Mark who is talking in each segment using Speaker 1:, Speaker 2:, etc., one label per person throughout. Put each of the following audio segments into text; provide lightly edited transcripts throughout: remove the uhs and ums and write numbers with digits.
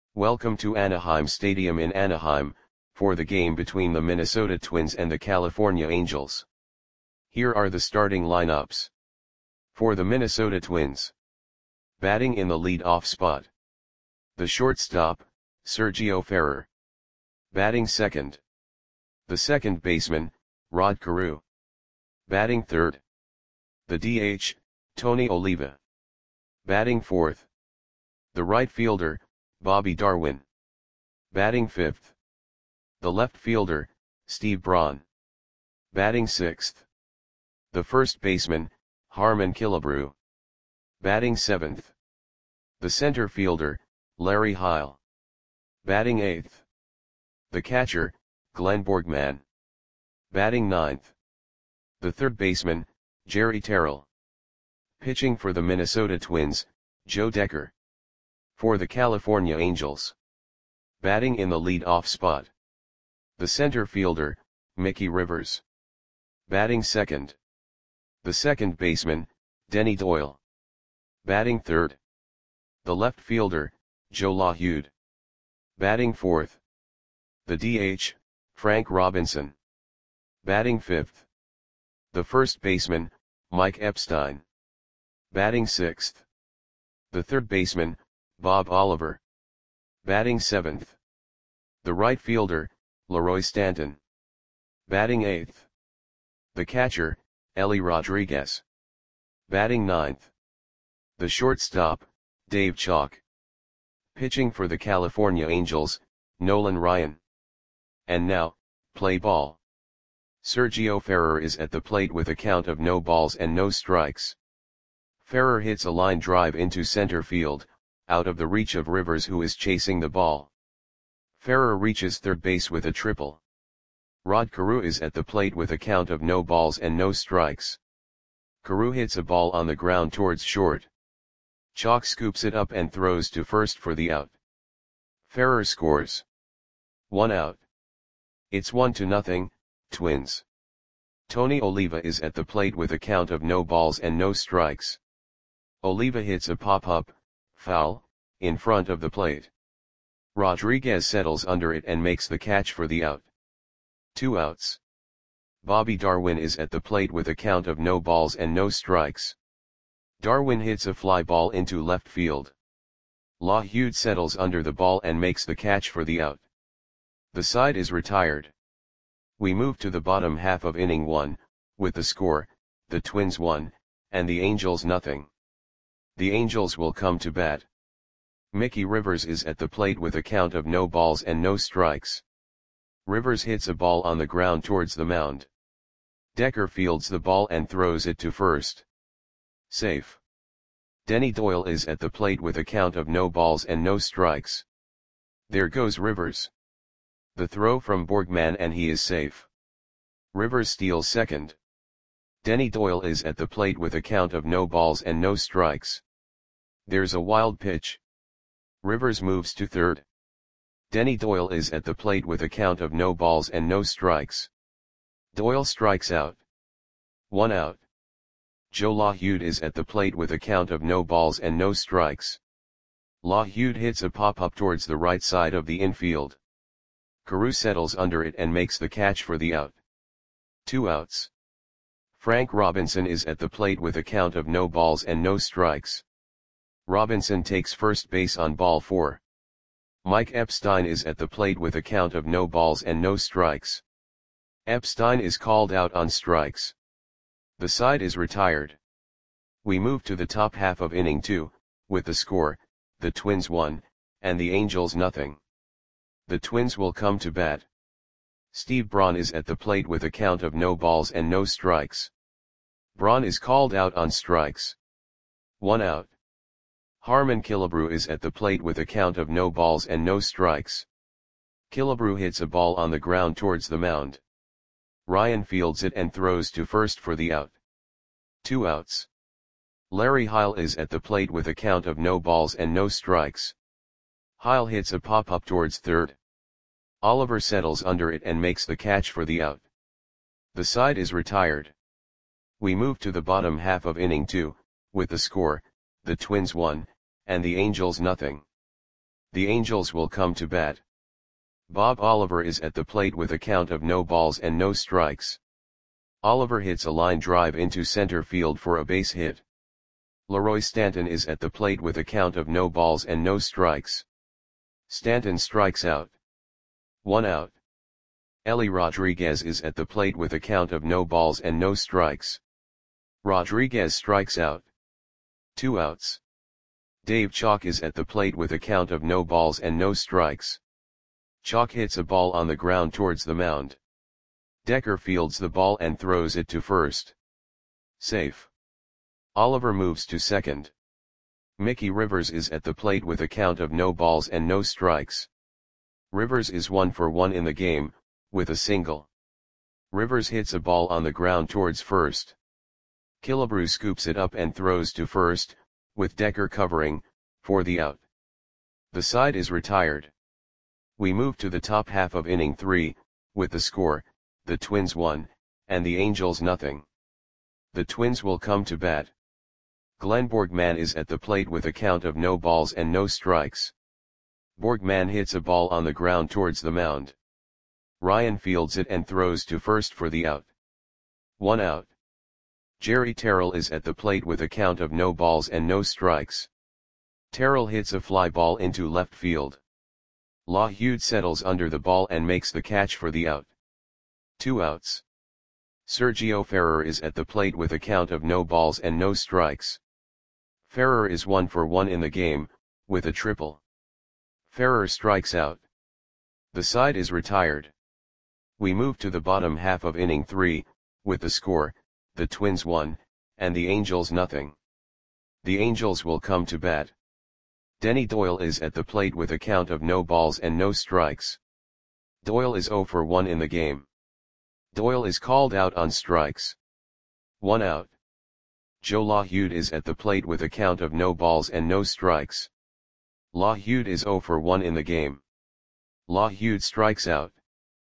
Speaker 1: Welcome to Anaheim Stadium in Anaheim, for the game between the Minnesota Twins and the California Angels. Here are the starting lineups. For the Minnesota Twins. Batting in the lead-off spot. The shortstop, Sergio Ferrer. Batting second. The second baseman, Rod Carew. Batting third. The DH, Tony Oliva. Batting fourth. The right fielder, Bobby Darwin. Batting fifth. The left fielder, Steve Braun. Batting sixth. The first baseman, Harmon Killebrew. Batting seventh. The center fielder, Larry Heil. Batting eighth. The catcher, Glenn Borgman. Batting ninth. The third baseman, Jerry Terrell. Pitching for the Minnesota Twins, Joe Decker. For the California Angels. Batting in the lead-off spot. The center fielder, Mickey Rivers. Batting second. The second baseman, Denny Doyle. Batting third. The left fielder, Joe LaHude. Batting fourth. The DH, Frank Robinson. Batting fifth. The first baseman, Mike Epstein. Batting sixth. The third baseman, Bob Oliver. Batting seventh. The right fielder, Leroy Stanton. Batting eighth. The catcher, Ellie Rodriguez. Batting ninth. The shortstop, Dave Chalk. Pitching for the California Angels, Nolan Ryan. And now, play ball. Sergio Ferrer is at the plate with a count of no balls and no strikes. Ferrer hits a line drive into center field, out of the reach of Rivers, who is chasing the ball. Ferrer reaches third base with a triple. Rod Carew is at the plate with a count of no balls and no strikes. Carew hits a ball on the ground towards short. Chalk scoops it up and throws to first for the out. Ferrer scores. 1 out. It's 1-0, Twins. Tony Oliva is at the plate with a count of no balls and no strikes. Oliva hits a pop-up, foul, in front of the plate. Rodriguez settles under it and makes the catch for the out. 2 outs. Bobby Darwin is at the plate with a count of no balls and no strikes. Darwin hits a fly ball into left field. LaHude settles under the ball and makes the catch for the out. The side is retired. We move to the bottom half of inning 1, with the score, the Twins 1, and the Angels 0. The Angels will come to bat. Mickey Rivers is at the plate with a count of no balls and no strikes. Rivers hits a ball on the ground towards the mound. Decker fields the ball and throws it to first. Safe. Denny Doyle is at the plate with a count of no balls and no strikes. There goes Rivers. The throw from Borgman and he is safe. Rivers steals second. Denny Doyle is at the plate with a count of no balls and no strikes. There's a wild pitch. Rivers moves to third. Denny Doyle is at the plate with a count of no balls and no strikes. Doyle strikes out. 1 out. Joe LaHude is at the plate with a count of no balls and no strikes. LaHude hits a pop-up towards the right side of the infield. Carew settles under it and makes the catch for the out. 2 outs. Frank Robinson is at the plate with a count of no balls and no strikes. Robinson takes first base on ball 4. Mike Epstein is at the plate with a count of no balls and no strikes. Epstein is called out on strikes. The side is retired. We move to the top half of inning 2, with the score, the Twins 1, and the Angels 0. The Twins will come to bat. Steve Braun is at the plate with a count of no balls and no strikes. Braun is called out on strikes. 1 out. Harmon Killebrew is at the plate with a count of no balls and no strikes. Killebrew hits a ball on the ground towards the mound. Ryan fields it and throws to first for the out. 2 outs. Larry Heil is at the plate with a count of no balls and no strikes. Heil hits a pop-up towards third. Oliver settles under it and makes the catch for the out. The side is retired. We move to the bottom half of inning 2, with the score, the Twins 1, and the Angels 0. The Angels will come to bat. Bob Oliver is at the plate with a count of no balls and no strikes. Oliver hits a line drive into center field for a base hit. Leroy Stanton is at the plate with a count of no balls and no strikes. Stanton strikes out. 1 out. Ellie Rodriguez is at the plate with a count of no balls and no strikes. Rodriguez strikes out. 2 outs. Dave Chalk is at the plate with a count of no balls and no strikes. Chalk hits a ball on the ground towards the mound. Decker fields the ball and throws it to first. Safe. Oliver moves to second. Mickey Rivers is at the plate with a count of no balls and no strikes. Rivers is 1 for 1 in the game, with a single. Rivers hits a ball on the ground towards first. Killebrew scoops it up and throws to first, with Decker covering, for the out. The side is retired. We move to the top half of inning 3, with the score, the Twins 1, and the Angels nothing. The Twins will come to bat. Glenn Borgman is at the plate with a count of no balls and no strikes. Borgman hits a ball on the ground towards the mound. Ryan fields it and throws to first for the out. 1 out. Jerry Terrell is at the plate with a count of no balls and no strikes. Terrell hits a fly ball into left field. LaHude settles under the ball and makes the catch for the out. 2 outs. Sergio Ferrer is at the plate with a count of no balls and no strikes. Ferrer is 1 for 1 in the game, with a triple. Ferrer strikes out. The side is retired. We move to the bottom half of inning 3, with the score, the Twins 1, and the Angels nothing. The Angels will come to bat. Denny Doyle is at the plate with a count of no balls and no strikes. Doyle is 0 for 1 in the game. Doyle is called out on strikes. 1 out. Joe LaHude is at the plate with a count of no balls and no strikes. LaHude is 0 for 1 in the game. LaHude strikes out.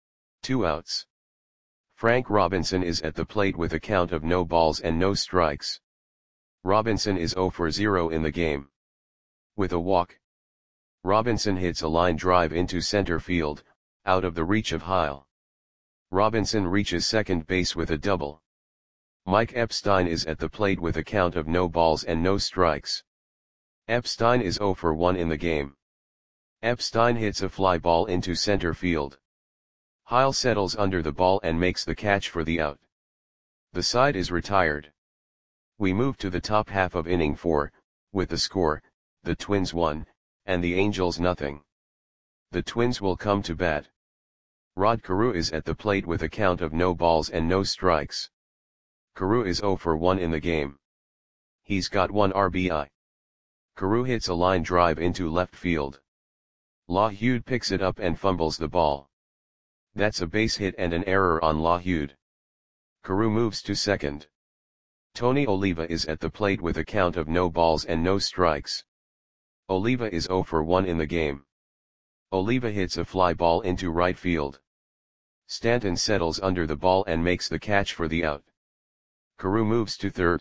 Speaker 1: 2 outs. Frank Robinson is at the plate with a count of no balls and no strikes. Robinson is 0 for 0 in the game. With a walk. Robinson hits a line drive into center field, out of the reach of Heil. Robinson reaches second base with a double. Mike Epstein is at the plate with a count of no balls and no strikes. Epstein is 0 for 1 in the game. Epstein hits a fly ball into center field. Heil settles under the ball and makes the catch for the out. The side is retired. We move to the top half of inning 4, with the score, the Twins 1, and the Angels nothing. The Twins will come to bat. Rod Carew is at the plate with a count of no balls and no strikes. Carew is 0 for 1 in the game. He's got 1 RBI. Carew hits a line drive into left field. LaHude picks it up and fumbles the ball. That's a base hit and an error on LaHude. Carew moves to second. Tony Oliva is at the plate with a count of no balls and no strikes. Oliva is 0 for 1 in the game. Oliva hits a fly ball into right field. Stanton settles under the ball and makes the catch for the out. Carew moves to third.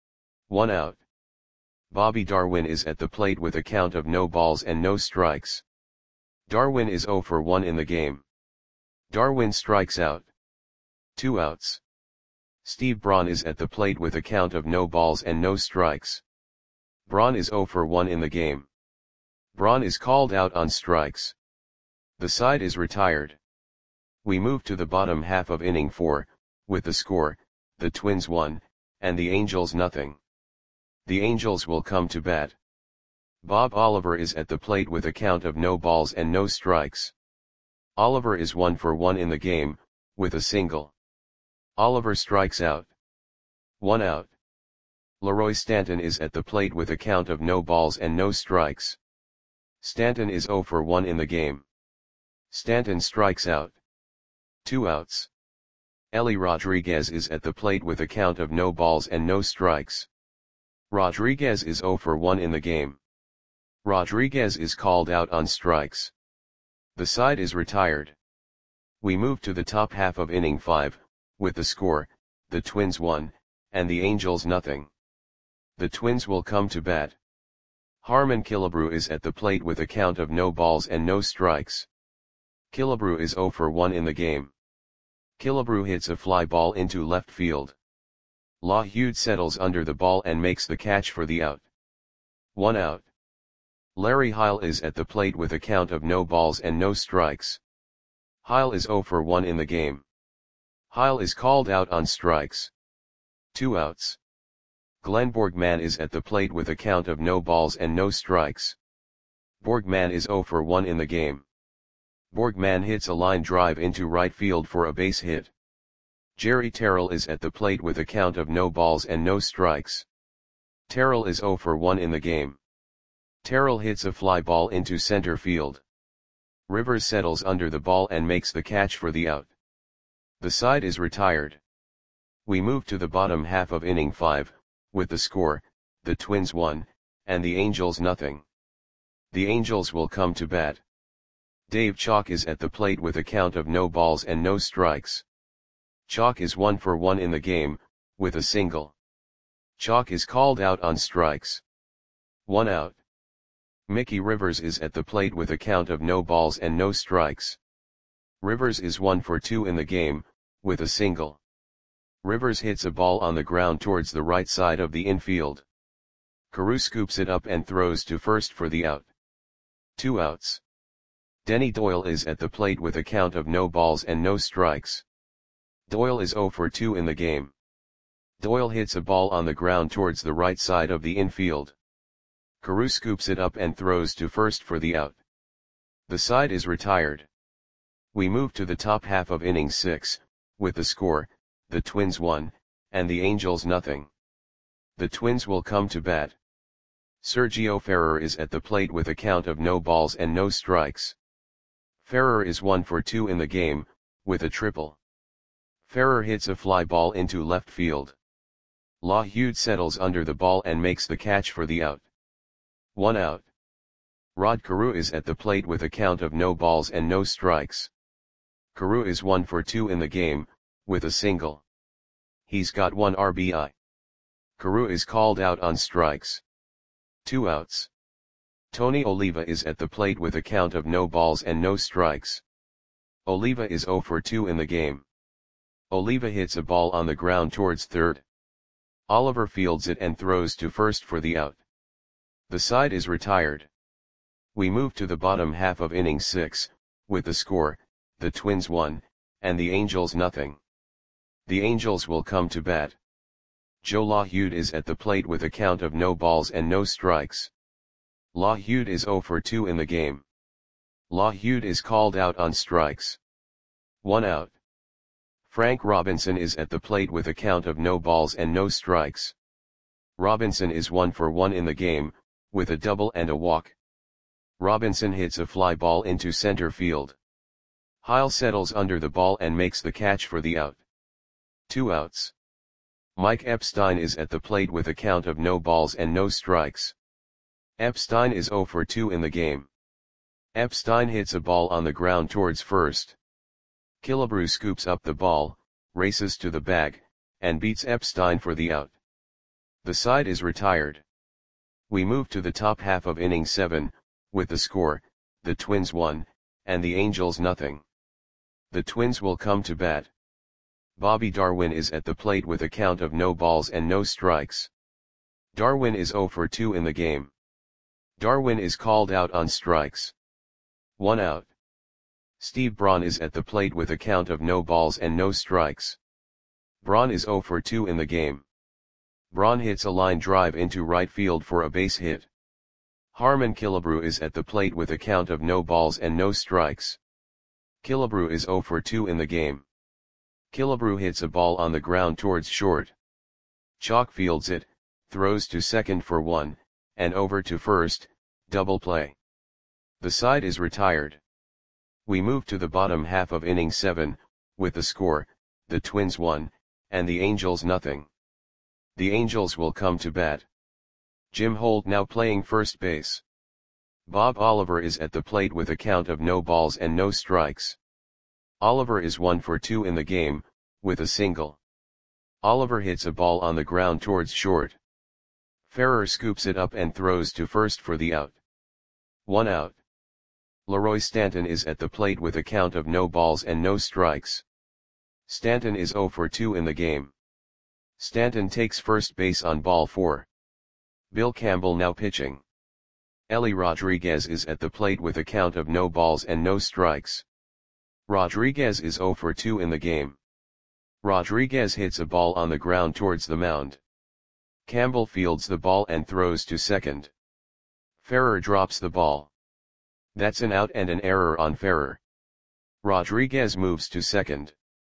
Speaker 1: 1 out. Bobby Darwin is at the plate with a count of no balls and no strikes. Darwin is 0 for 1 in the game. Darwin strikes out. 2 outs. Steve Braun is at the plate with a count of no balls and no strikes. Braun is 0 for 1 in the game. Braun is called out on strikes. The side is retired. We move to the bottom half of inning 4, with the score, the Twins 1, and the Angels nothing. The Angels will come to bat. Bob Oliver is at the plate with a count of no balls and no strikes. Oliver is 1 for 1 in the game, with a single. Oliver strikes out. 1 out. Leroy Stanton is at the plate with a count of no balls and no strikes. Stanton is 0 for 1 in the game. Stanton strikes out. 2 outs. Ellie Rodriguez is at the plate with a count of no balls and no strikes. Rodriguez is 0 for 1 in the game. Rodriguez is called out on strikes. The side is retired. We move to the top half of inning 5, with the score, the Twins 1, and the Angels nothing. The Twins will come to bat. Harmon Killebrew is at the plate with a count of no balls and no strikes. Killebrew is 0 for 1 in the game. Killebrew hits a fly ball into left field. LaHude settles under the ball and makes the catch for the out. 1 out. Larry Heil is at the plate with a count of no balls and no strikes. Heil is 0 for 1 in the game. Heil is called out on strikes. 2 outs. Glenn Borgman is at the plate with a count of no balls and no strikes. Borgman is 0 for 1 in the game. Borgman hits a line drive into right field for a base hit. Jerry Terrell is at the plate with a count of no balls and no strikes. Terrell is 0 for 1 in the game. Terrell hits a fly ball into center field. Rivers settles under the ball and makes the catch for the out. The side is retired. We move to the bottom half of inning 5, with the score, the Twins 1, and the Angels nothing. The Angels will come to bat. Dave Chalk is at the plate with a count of no balls and no strikes. Chalk is 1 for 1 in the game, with a single. Chalk is called out on strikes. 1 out. Mickey Rivers is at the plate with a count of no balls and no strikes. Rivers is 1 for 2 in the game, with a single. Rivers hits a ball on the ground towards the right side of the infield. Carew scoops it up and throws to first for the out. 2 outs. Denny Doyle is at the plate with a count of no balls and no strikes. Doyle is 0 for 2 in the game. Doyle hits a ball on the ground towards the right side of the infield. Carew scoops it up and throws to first for the out. The side is retired. We move to the top half of inning 6, with the score, the Twins 1, and the Angels nothing. The Twins will come to bat. Sergio Ferrer is at the plate with a count of no balls and no strikes. Ferrer is 1 for 2 in the game, with a triple. Ferrer hits a fly ball into left field. LaHude settles under the ball and makes the catch for the out. 1 out. Rod Carew is at the plate with a count of no balls and no strikes. Carew is 1 for 2 in the game, with a single. He's got 1 RBI. Carew is called out on strikes. 2 outs. Tony Oliva is at the plate with a count of no balls and no strikes. Oliva is 0 for 2 in the game. Oliva hits a ball on the ground towards third. Oliver fields it and throws to first for the out. The side is retired. We move to the bottom half of inning 6, with the score, the Twins 1, and the Angels nothing. The Angels will come to bat. Joe LaHude is at the plate with a count of no balls and no strikes. LaHude is 0 for 2 in the game. LaHude is called out on strikes. 1 out. Frank Robinson is at the plate with a count of no balls and no strikes. Robinson is 1 for 1 in the game, with a double and a walk. Robinson hits a fly ball into center field. Heil settles under the ball and makes the catch for the out. 2 outs. Mike Epstein is at the plate with a count of no balls and no strikes. Epstein is 0 for 2 in the game. Epstein hits a ball on the ground towards first. Killebrew scoops up the ball, races to the bag, and beats Epstein for the out. The side is retired. We move to the top half of inning 7, with the score, the Twins 1, and the Angels nothing. The Twins will come to bat. Bobby Darwin is at the plate with a count of no balls and no strikes. Darwin is 0 for 2 in the game. Darwin is called out on strikes. 1 out. Steve Braun is at the plate with a count of no balls and no strikes. Braun is 0 for 2 in the game. Braun hits a line drive into right field for a base hit. Harmon Killebrew is at the plate with a count of no balls and no strikes. Killebrew is 0 for 2 in the game. Killebrew hits a ball on the ground towards short. Chalk fields it, throws to second for 1, and over to first, double play. The side is retired. We move to the bottom half of inning 7, with the score, the Twins 1, and the Angels nothing. The Angels will come to bat. Jim Holt now playing first base. Bob Oliver is at the plate with a count of no balls and no strikes. Oliver is 1 for 2 in the game, with a single. Oliver hits a ball on the ground towards short. Ferrer scoops it up and throws to first for the out. 1 out. Leroy Stanton is at the plate with a count of no balls and no strikes. Stanton is 0 for 2 in the game. Stanton takes first base on ball 4. Bill Campbell now pitching. Ellie Rodriguez is at the plate with a count of no balls and no strikes. Rodriguez is 0 for 2 in the game. Rodriguez hits a ball on the ground towards the mound. Campbell fields the ball and throws to second. Ferrer drops the ball. That's an out and an error on Ferrer. Rodriguez moves to second.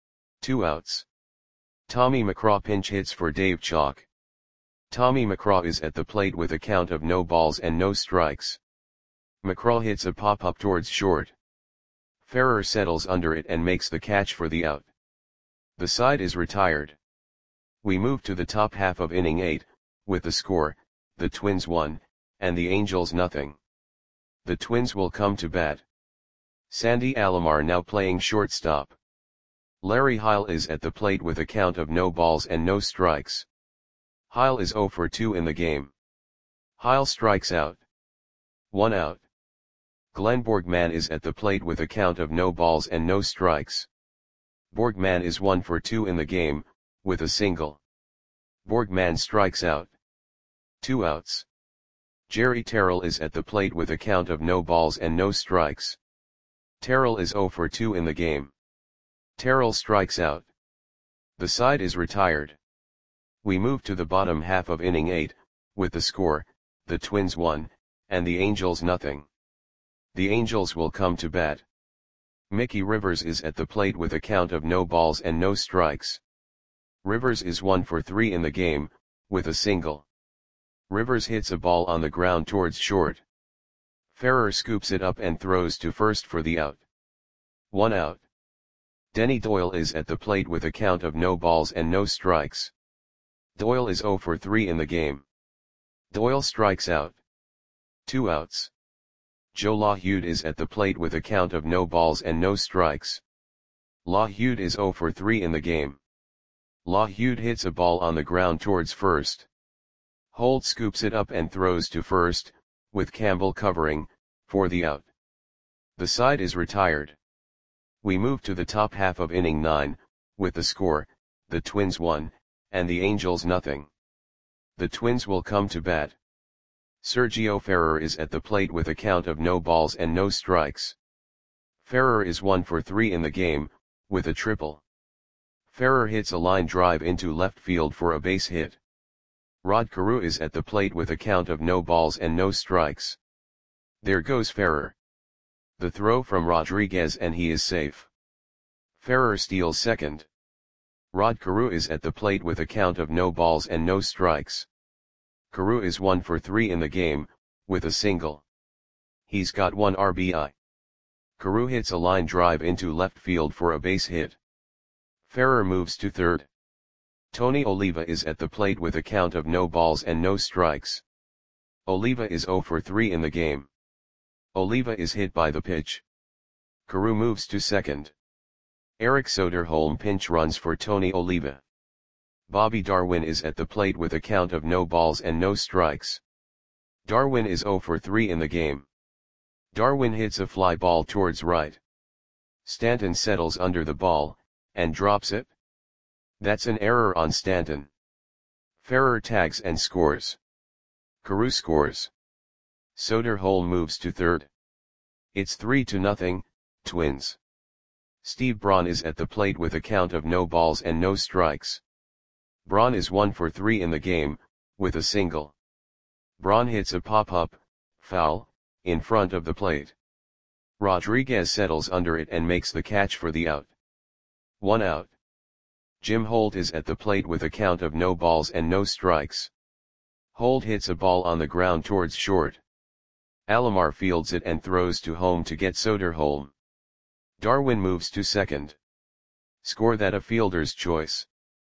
Speaker 1: 2 outs. Tommy McCraw pinch hits for Dave Chalk. Tommy McCraw is at the plate with a count of no balls and no strikes. McCraw hits a pop-up towards short. Ferrer settles under it and makes the catch for the out. The side is retired. We move to the top half of inning 8, with the score, the Twins 1, and the Angels nothing. The Twins will come to bat. Sandy Alomar now playing shortstop. Larry Heil is at the plate with a count of no balls and no strikes. Heil is 0 for 2 in the game. Heil strikes out. 1 out. Glenn Borgman is at the plate with a count of no balls and no strikes. Borgman is 1 for 2 in the game, with a single. Borgman strikes out. 2 outs. Jerry Terrell is at the plate with a count of no balls and no strikes. Terrell is 0 for 2 in the game. Terrell strikes out. The side is retired. We move to the bottom half of inning 8, with the score, the Twins 1, and the Angels nothing. The Angels will come to bat. Mickey Rivers is at the plate with a count of no balls and no strikes. Rivers is 1 for 3 in the game, with a single. Rivers hits a ball on the ground towards short. Ferrer scoops it up and throws to first for the out. 1 out. Denny Doyle is at the plate with a count of no balls and no strikes. Doyle is 0 for 3 in the game. Doyle strikes out. 2 outs. Joe LaHude is at the plate with a count of no balls and no strikes. LaHude is 0 for 3 in the game. LaHude hits a ball on the ground towards first. Holt scoops it up and throws to first, with Campbell covering, for the out. The side is retired. We move to the top half of inning 9, with the score, the Twins 1, and the Angels nothing. The Twins will come to bat. Sergio Ferrer is at the plate with a count of no balls and no strikes. Ferrer is 1 for 3 in the game, with a triple. Ferrer hits a line drive into left field for a base hit. Rod Carew is at the plate with a count of no balls and no strikes. There goes Ferrer. The throw from Rodriguez and he is safe. Ferrer steals second. Rod Carew is at the plate with a count of no balls and no strikes. Carew is 1 for 3 in the game, with a single. He's got 1 RBI. Carew hits a line drive into left field for a base hit. Ferrer moves to third. Tony Oliva is at the plate with a count of no balls and no strikes. Oliva is 0 for 3 in the game. Oliva is hit by the pitch. Carew moves to second. Eric Soderholm pinch runs for Tony Oliva. Bobby Darwin is at the plate with a count of no balls and no strikes. Darwin is 0 for 3 in the game. Darwin hits a fly ball towards right. Stanton settles under the ball, and drops it. That's an error on Stanton. Ferrer tags and scores. Carew scores. Soderholm moves to third. It's 3-0, Twins. Steve Braun is at the plate with a count of no balls and no strikes. Braun is 1 for 3 in the game, with a single. Braun hits a pop-up, foul, in front of the plate. Rodriguez settles under it and makes the catch for the out. 1 out. Jim Holt is at the plate with a count of no balls and no strikes. Holt hits a ball on the ground towards short. Alomar fields it and throws to home to get Soderholm. Darwin moves to second. Score that a fielder's choice.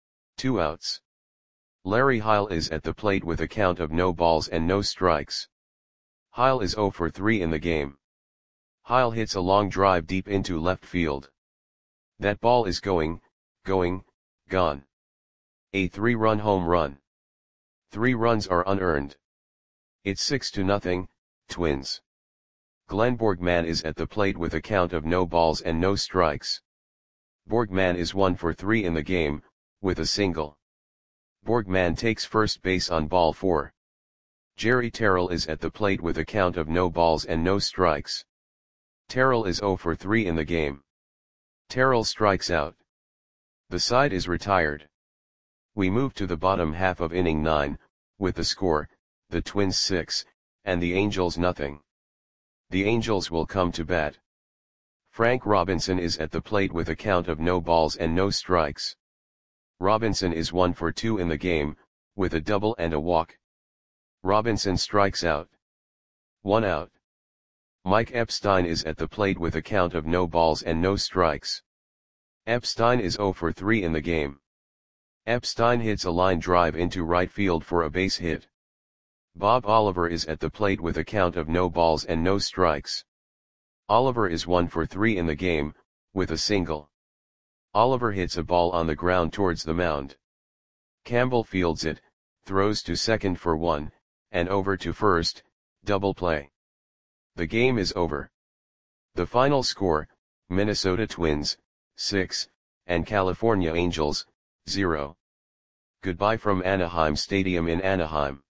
Speaker 1: 2 outs. Larry Heil is at the plate with a count of no balls and no strikes. Heil is 0 for 3 in the game. Heil hits a long drive deep into left field. That ball is gone. A 3-run home run. 3 runs are unearned. It's 6-0, Twins. Glenn Borgman is at the plate with a count of no balls and no strikes. Borgman is 1 for 3 in the game, with a single. Borgman takes first base on ball 4. Jerry Terrell is at the plate with a count of no balls and no strikes. Terrell is 0 for 3 in the game. Terrell strikes out. The side is retired. We move to the bottom half of inning 9, with the score, the Twins 6, and the Angels nothing. The Angels will come to bat. Frank Robinson is at the plate with a count of no balls and no strikes. Robinson is 1 for 2 in the game, with a double and a walk. Robinson strikes out. 1 out. Mike Epstein is at the plate with a count of no balls and no strikes. Epstein is 0 for 3 in the game. Epstein hits a line drive into right field for a base hit. Bob Oliver is at the plate with a count of no balls and no strikes. Oliver is 1 for 3 in the game, with a single. Oliver hits a ball on the ground towards the mound. Campbell fields it, throws to second for 1, and over to first, double play. The game is over. The final score, Minnesota Twins, 6, and California Angels, 0. Goodbye from Anaheim Stadium in Anaheim.